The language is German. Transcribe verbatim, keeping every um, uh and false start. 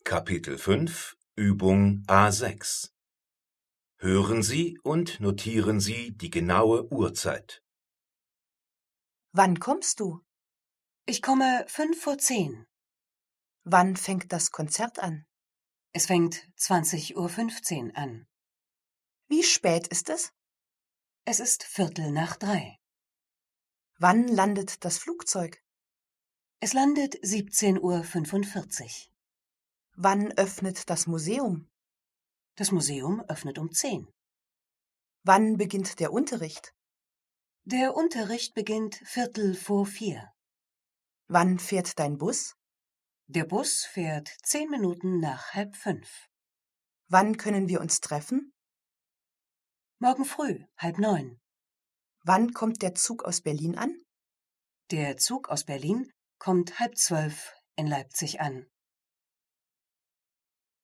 Kapitel fünf, Übung A sechs. Hören Sie und notieren Sie die genaue Uhrzeit. Wann kommst du? Ich komme fünf vor zehn. Wann fängt das Konzert an? Es fängt zwanzig Uhr fünfzehn an. Wie spät ist es? Es ist Viertel nach drei. Wann landet das Flugzeug? Es landet siebzehn Uhr fünfundvierzig. Wann öffnet das Museum? Das Museum öffnet um zehn. Wann beginnt der Unterricht? Der Unterricht beginnt Viertel vor vier. Wann fährt dein Bus? Der Bus fährt zehn Minuten nach halb fünf. Wann können wir uns treffen? Morgen früh, halb neun. Wann kommt der Zug aus Berlin an? Der Zug aus Berlin kommt halb zwölf in Leipzig an.